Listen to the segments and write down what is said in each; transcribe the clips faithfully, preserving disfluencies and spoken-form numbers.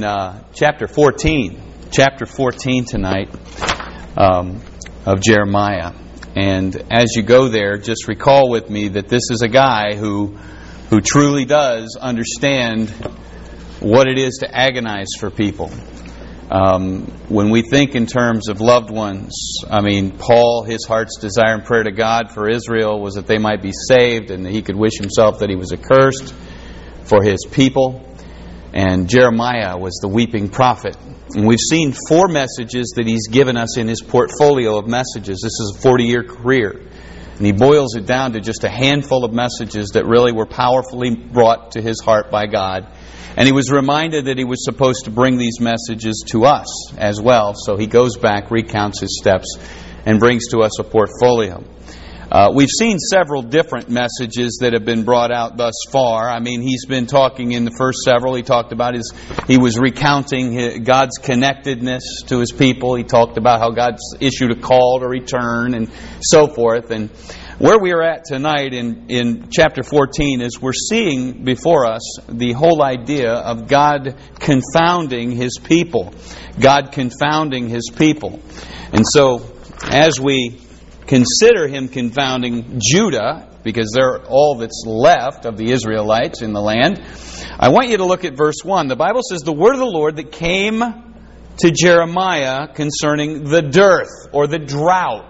in uh, chapter fourteen. Chapter fourteen tonight um, of Jeremiah. And as you go there, just recall with me that this is a guy who who truly does understand what it is to agonize for people. Um, when we think in terms of loved ones, I mean, Paul, his heart's desire and prayer to God for Israel was that they might be saved and that he could wish himself that he was accursed for his people. And Jeremiah was the weeping prophet. And we've seen four messages that he's given us in his portfolio of messages. This is a forty-year career. And he boils it down to just a handful of messages that really were powerfully brought to his heart by God. And he was reminded that he was supposed to bring these messages to us as well. So he goes back, recounts his steps, and brings to us a portfolio. Uh, we've seen several different messages that have been brought out thus far. I mean, he's been talking in the first several. He talked about his, he was recounting his, God's connectedness to his people. He talked about how God's issued a call to return and so forth. And where we are at tonight in, in chapter fourteen is we're seeing before us the whole idea of God confounding His people. God confounding His people. And so, as we consider Him confounding Judah, because they're all that's left of the Israelites in the land, I want you to look at verse one. The Bible says, "The word of the Lord that came to Jeremiah concerning the dearth," or the drought.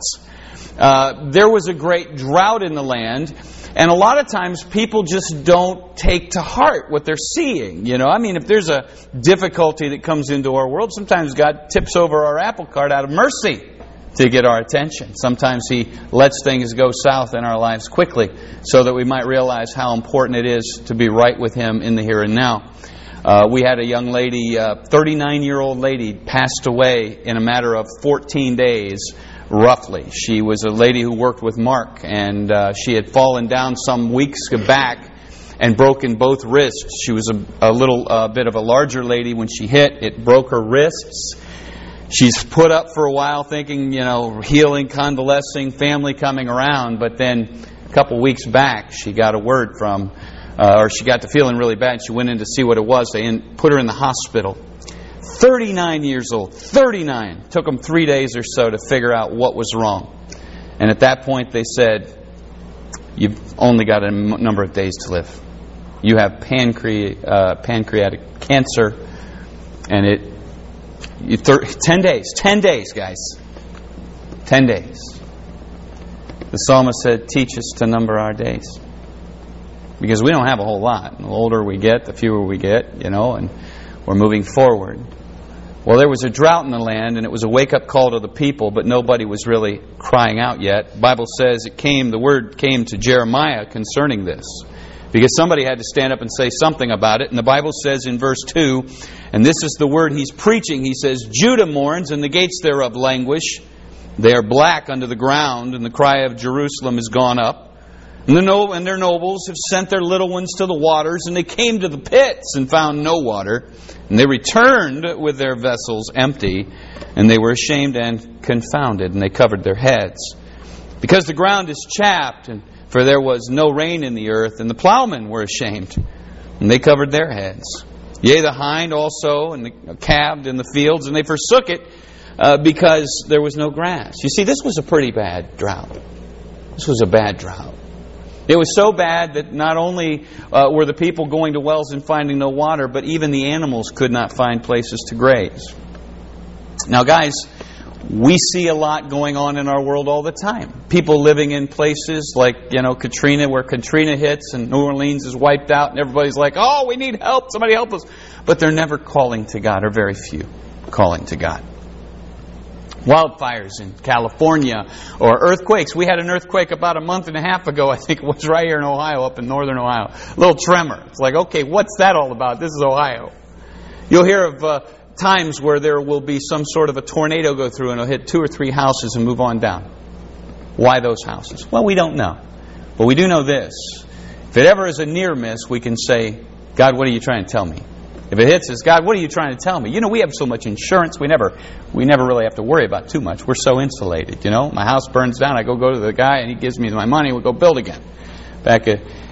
Uh, there was a great drought in the land, and a lot of times people just don't take to heart what they're seeing. You know, I mean, if there's a difficulty that comes into our world, sometimes God tips over our apple cart out of mercy to get our attention. Sometimes He lets things go south in our lives quickly so that we might realize how important it is to be right with Him in the here and now. Uh, we had a young lady, a thirty-nine-year-old lady, passed away in a matter of fourteen days, roughly. She was a lady who worked with Mark, and uh, she had fallen down some weeks back and broken both wrists. She was a, a little uh, bit of a larger lady. When she hit, it broke her wrists. She's put up for a while thinking, you know, healing, convalescing, family coming around. But then a couple weeks back, she got a word from, uh, or she got to feeling really bad. She went in to see what it was. They put her in the hospital. thirty-nine years old. thirty-nine. Took them three days or so to figure out what was wrong. And at that point they said, "You've only got a m- number of days to live. You have pancre- uh, pancreatic cancer, and it You thir- ten days. Ten days, guys. Ten days. The psalmist said, "Teach us to number our days." Because we don't have a whole lot. The older we get, the fewer we get, you know, and we're moving forward. Well, there was a drought in the land, and it was a wake-up call to the people, but nobody was really crying out yet. The Bible says it came, the word came to Jeremiah concerning this. Because somebody had to stand up and say something about it. And the Bible says in verse two, and this is the word he's preaching, he says, "Judah mourns, and the gates thereof languish. They are black under the ground, and the cry of Jerusalem is gone up. And, the no- and their nobles have sent their little ones to the waters, and they came to the pits and found no water. And they returned with their vessels empty, and they were ashamed and confounded, and they covered their heads. Because the ground is chapped, and for there was no rain in the earth, and the plowmen were ashamed, and they covered their heads. Yea, the hind also, and the calved in the fields, and they forsook it, uh, because there was no grass." You see, this was a pretty bad drought. This was a bad drought. It was so bad that not only uh, were the people going to wells and finding no water, but even the animals could not find places to graze. Now, guys, we see a lot going on in our world all the time. People living in places like, you know, Katrina, where Katrina hits and New Orleans is wiped out, and everybody's like, "Oh, we need help, somebody help us." But they're never calling to God, or very few calling to God. Wildfires in California, or earthquakes. We had an earthquake about a month and a half ago, I think it was, right here in Ohio, up in northern Ohio. A little tremor. It's like, okay, what's that all about? This is Ohio. You'll hear of Uh, times where there will be some sort of a tornado go through and it'll hit two or three houses and move on down. Why those houses? Well, we don't know. But we do know this. If it ever is a near miss, we can say, "God, what are you trying to tell me?" If it hits us, "God, what are you trying to tell me?" You know, we have so much insurance, we never we never really have to worry about too much. We're so insulated, you know. My house burns down, I go go to the guy and he gives me my money, we go build again. Back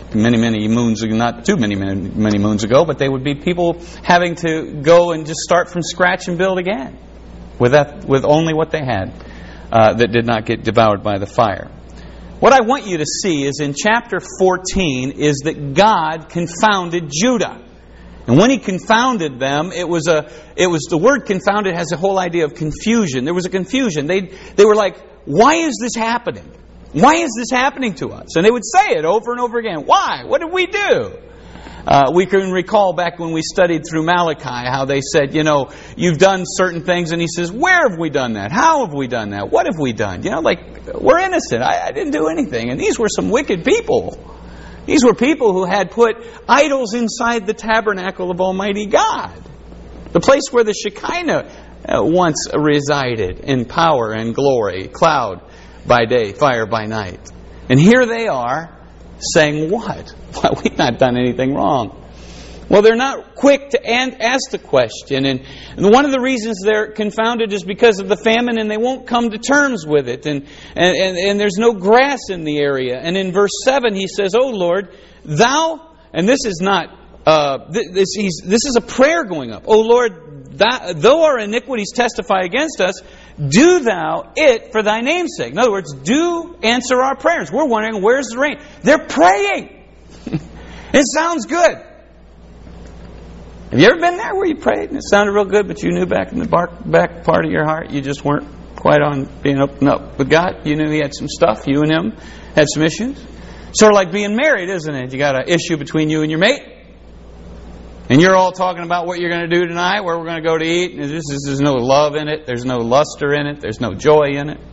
many, many moons, not too many, many, many moons ago, but they would be people having to go and just start from scratch and build again with that, with only what they had uh, that did not get devoured by the fire. What I want you to see is in chapter fourteen is that God confounded Judah. And when He confounded them, it was a, it was the word confounded has a whole idea of confusion. There was a confusion. They, they were like, why is this happening? Why is this happening to us? And they would say it over and over again. Why? What did we do? Uh, we can recall back when we studied through Malachi how they said, you know, you've done certain things. And He says, where have we done that? How have we done that? What have we done? You know, like, we're innocent. I, I didn't do anything. And these were some wicked people. These were people who had put idols inside the tabernacle of Almighty God. The place where the Shekinah uh, once resided in power and glory, cloud by day, fire by night. And here they are saying, what? Well, we've not done anything wrong. Well, they're not quick to ask the question. And one of the reasons they're confounded is because of the famine, and they won't come to terms with it. And, and, and, and there's no grass in the area. And in verse seven, he says, "Oh Lord, Thou," and this is not, uh, this, he's, this is a prayer going up. "Oh Lord, thou, though our iniquities testify against us, do Thou it for Thy name's sake." In other words, do answer our prayers. We're wondering, where's the rain? They're praying. It sounds good. Have you ever been there where you prayed and it sounded real good, but you knew back in the back part of your heart you just weren't quite on being open up with God? You knew He had some stuff. You and Him had some issues. Sort of like being married, isn't it? You got an issue between you and your mate. And you're all talking about what you're going to do tonight, where we're going to go to eat. And there's, there's no love in it. There's no luster in it. There's no joy in it.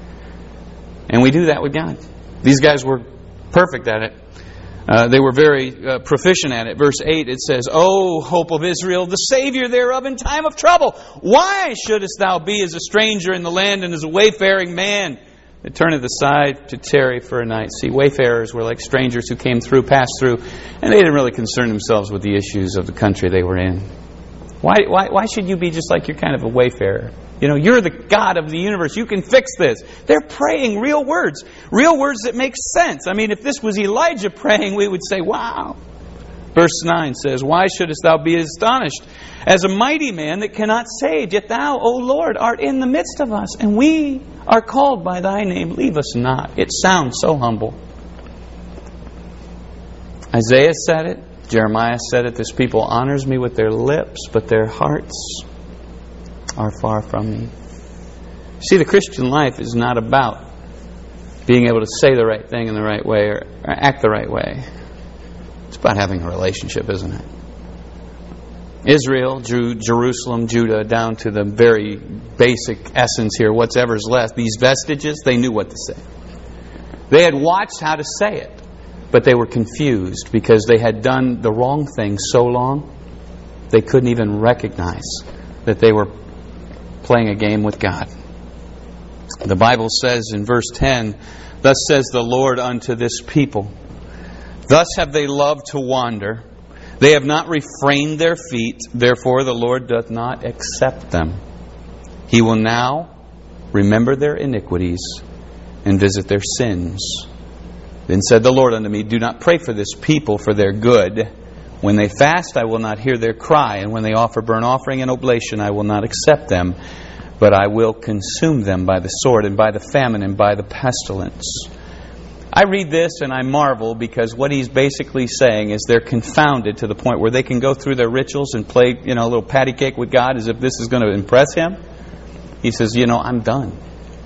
And we do that with God. These guys were perfect at it. Uh, they were very uh, proficient at it. Verse eight, it says, "O hope of Israel, the Savior thereof in time of trouble, why shouldest thou be as a stranger in the land and as a wayfaring man that turneth aside to tarry for a night?" See, wayfarers were like strangers who came through, passed through, and they didn't really concern themselves with the issues of the country they were in. Why, why, why should you be just like you're kind of a wayfarer? You know, you're the God of the universe. You can fix this. They're praying real words. Real words that make sense. I mean, if this was Elijah praying, we would say, wow. Verse nine says, "Why shouldest thou be astonished as a mighty man that cannot save? Yet thou, O Lord, art in the midst of us, and we are called by thy name. Leave us not." It sounds so humble. Isaiah said it. Jeremiah said it. "This people honors me with their lips, but their hearts are far from me." See, the Christian life is not about being able to say the right thing in the right way or, or act the right way. It's about having a relationship, isn't it? Israel, Jew, Jerusalem, Judah, down to the very basic essence here, whatever's left, these vestiges, they knew what to say. They had watched how to say it, but they were confused because they had done the wrong thing so long, they couldn't even recognize that they were playing a game with God. The Bible says in verse ten, "Thus says the Lord unto this people, thus have they loved to wander. They have not refrained their feet, therefore the Lord doth not accept them. He will now remember their iniquities and visit their sins. Then said the Lord unto me, Do not pray for this people for their good. When they fast, I will not hear their cry, and when they offer burnt offering and oblation, I will not accept them. But I will consume them by the sword, and by the famine, and by the pestilence." I read this and I marvel, because what he's basically saying is they're confounded to the point where they can go through their rituals and play, you know, a little patty cake with God as if this is going to impress Him. He says, you know, I'm done.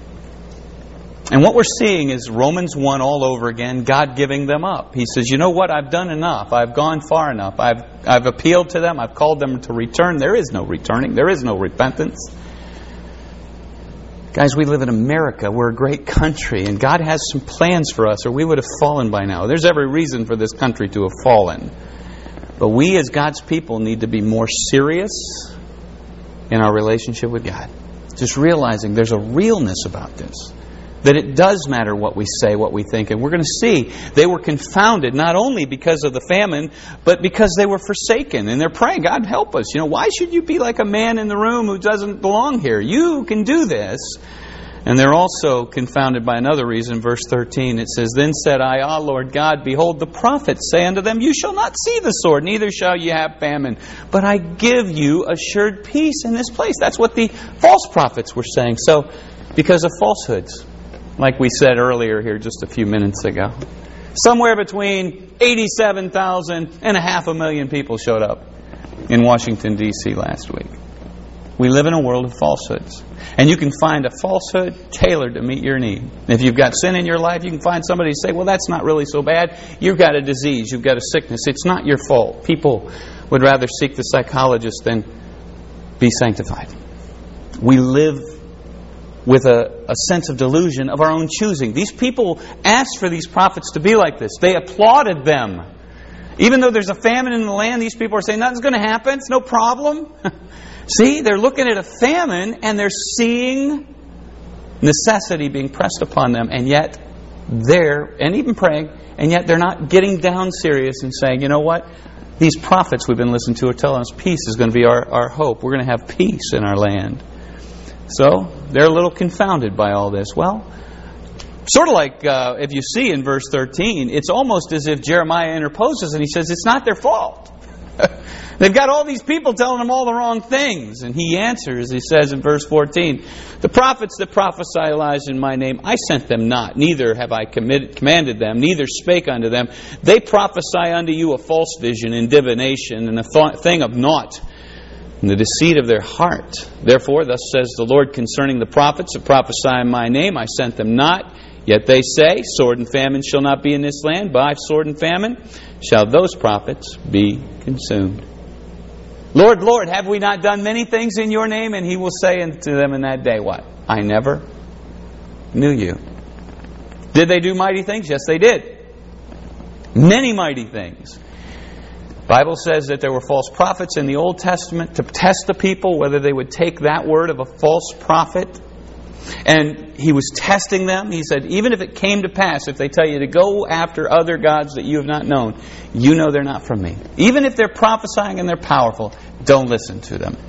And what we're seeing is Romans one all over again, God giving them up. He says, you know what, I've done enough. I've gone far enough. I've I've appealed to them. I've called them to return. There is no returning. There is no repentance. Guys, we live in America. We're a great country, and God has some plans for us, or we would have fallen by now. There's every reason for this country to have fallen. But we as God's people need to be more serious in our relationship with God. Just realizing there's a realness about this. That it does matter what we say, what we think. And we're going to see they were confounded not only because of the famine, but because they were forsaken. And they're praying, God, help us. You know, why should you be like a man in the room who doesn't belong here? You can do this. And they're also confounded by another reason. Verse thirteen, it says, Then said I, Ah, Lord God, behold, the prophets say unto them, You shall not see the sword, neither shall ye have famine. But I give you assured peace in this place. That's what the false prophets were saying. So, because of falsehoods, like we said earlier here just a few minutes ago, somewhere between eighty-seven thousand and a half a million people showed up in Washington, D C last week. We live in a world of falsehoods. And you can find a falsehood tailored to meet your need. If you've got sin in your life, you can find somebody to say, well, that's not really so bad. You've got a disease. You've got a sickness. It's not your fault. People would rather seek the psychologist than be sanctified. We live with a, a sense of delusion of our own choosing. These people asked for these prophets to be like this. They applauded them. Even though there's a famine in the land, these people are saying, nothing's going to happen. It's no problem. See, they're looking at a famine and they're seeing necessity being pressed upon them, and yet they're, and even praying, and yet they're not getting down serious and saying, you know what? These prophets we've been listening to are telling us peace is going to be our, our hope. We're going to have peace in our land. So they're a little confounded by all this. Well, sort of like uh, if you see in verse thirteen, it's almost as if Jeremiah interposes and he says it's not their fault. They've got all these people telling them all the wrong things. And he answers, he says in verse fourteen, The prophets that prophesy lies in my name, I sent them not, neither have I committed, commanded them, neither spake unto them. They prophesy unto you a false vision and divination, and a th- thing of naught, and the deceit of their heart. Therefore, thus says the Lord concerning the prophets that prophesy in my name, I sent them not. Yet they say, Sword and famine shall not be in this land. By sword and famine shall those prophets be consumed. Lord, Lord, have we not done many things in your name? And he will say unto them in that day, what? I never knew you. Did they do mighty things? Yes, they did. Many mighty things. The Bible says that there were false prophets in the Old Testament to test the people, whether they would take that word of a false prophet. And he was testing them. He said, even if it came to pass, if they tell you to go after other gods that you have not known, you know they're not from me. Even if they're prophesying and they're powerful, don't listen to them.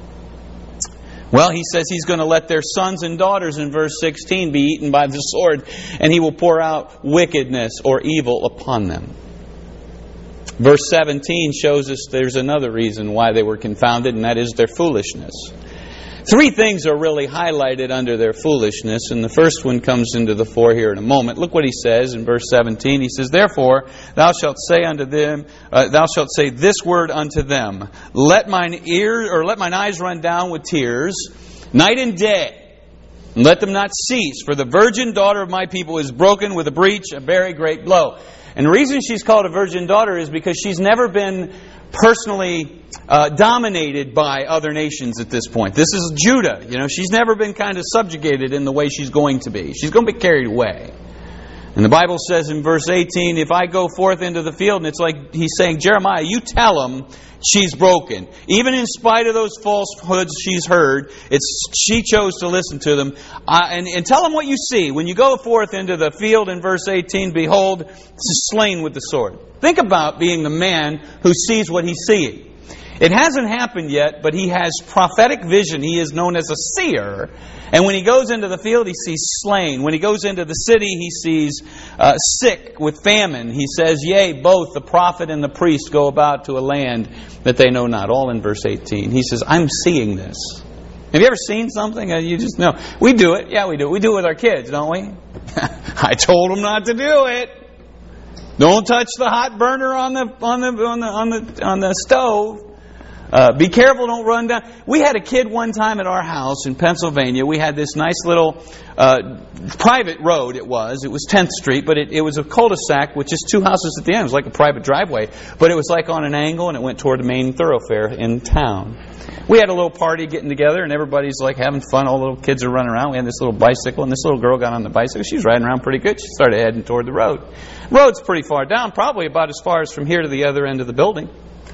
Well, he says he's going to let their sons and daughters in verse sixteen be eaten by the sword, and he will pour out wickedness or evil upon them. Verse seventeen shows us there's another reason why they were confounded, and that is their foolishness. Three things are really highlighted under their foolishness, and the first one comes into the fore here in a moment. Look what he says in verse seventeen. He says, Therefore thou shalt say unto them, uh, thou shalt say this word unto them, Let mine ears or let mine eyes run down with tears, night and day, and let them not cease. For the virgin daughter of my people is broken with a breach, a very great blow. And the reason she's called a virgin daughter is because she's never been personally uh, dominated by other nations at this point. This is Judah. You know, she's never been kind of subjugated in the way she's going to be. She's going to be carried away. And the Bible says in verse eighteen, if I go forth into the field, and it's like he's saying, Jeremiah, you tell them she's broken. Even in spite of those falsehoods she's heard, it's she chose to listen to them. Uh, and, and tell them what you see. When you go forth into the field in verse eighteen, behold, it's slain with the sword. Think about being the man who sees what he's seeing. It hasn't happened yet, but he has prophetic vision. He is known as a seer. And when he goes into the field, he sees slain. When he goes into the city, he sees uh, sick with famine. He says, yea, both the prophet and the priest go about to a land that they know not. All in verse eighteen. He says, I'm seeing this. Have you ever seen something? You just know. We do it. Yeah, we do. We do it with our kids, don't we? I told them not to do it. Don't touch the hot burner on the on the on the on the on the stove. Uh, be careful, don't run down. We had a kid one time at our house in Pennsylvania. We had this nice little uh, private road, it was. It was tenth Street, but it, it was a cul-de-sac with just two houses at the end. It was like a private driveway. But it was like on an angle, and it went toward the main thoroughfare in town. We had a little party getting together, and everybody's like having fun. All the little kids are running around. We had this little bicycle, and this little girl got on the bicycle. She was riding around pretty good. She started heading toward the road. Road's pretty far down, probably about as far as from here to the other end of the building.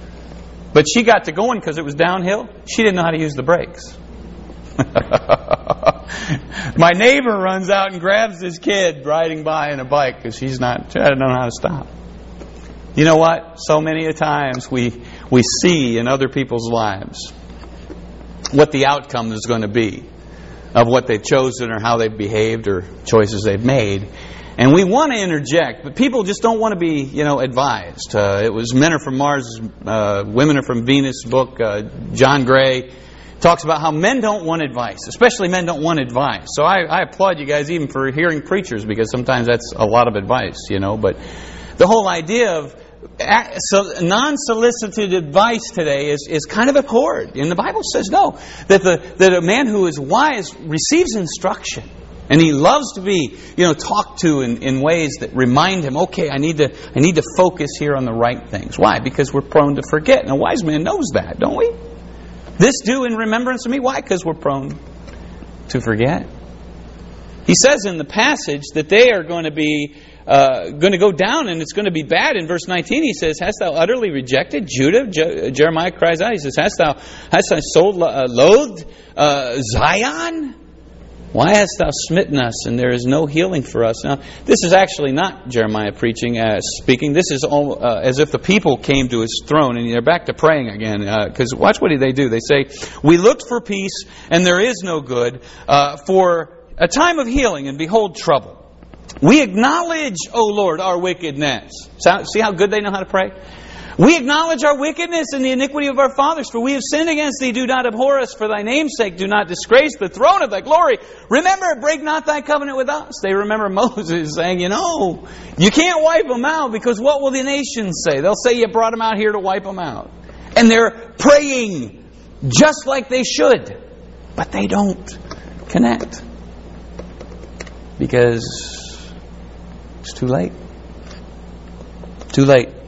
But she got to going because it was downhill. She didn't know how to use the brakes. My neighbor runs out and grabs this kid riding by in a bike because she's not, she doesn't know how to stop. You know what? So many a times we we see in other people's lives what the outcome is going to be of what they've chosen or how they've behaved or choices they've made. And we want to interject, but people just don't want to be, you know, advised. Uh, it was Men Are From Mars, uh, Women Are From Venus book. Uh, John Gray talks about how men don't want advice, especially men don't want advice. So I, I applaud you guys even for hearing preachers, because sometimes that's a lot of advice, you know. But the whole idea of so non-solicited advice today is, is kind of abhorred. And the Bible says no, that the that a man who is wise receives instruction. And he loves to be, you know, talked to in, in ways that remind him, okay, I need to I need to focus here on the right things. Why? Because we're prone to forget. And a wise man knows that, don't we? This do in remembrance of me. Why? Because we're prone to forget. He says in the passage that they are going to be uh, going to go down, and it's going to be bad. In verse nineteen, he says, "Hast thou utterly rejected Judah?" Je- Jeremiah cries out. He says, "Hast thou hast thy soul uh, loathed uh, Zion? Why hast thou smitten us, and there is no healing for us?" Now, this is actually not Jeremiah preaching, uh, speaking. This is all, uh, as if the people came to his throne, and they're back to praying again. Because uh, watch what they do. They say, "We looked for peace, and there is no good, uh, for a time of healing, and behold trouble. We acknowledge, O Lord, our wickedness." See how good they know how to pray? "We acknowledge our wickedness and the iniquity of our fathers, for we have sinned against thee. Do not abhor us for thy name's sake. Do not disgrace the throne of thy glory. Remember, break not thy covenant with us." They remember Moses saying, you know, you can't wipe them out, because what will the nations say? They'll say you brought them out here to wipe them out. And they're praying just like they should, but they don't connect, because it's too late. Too late.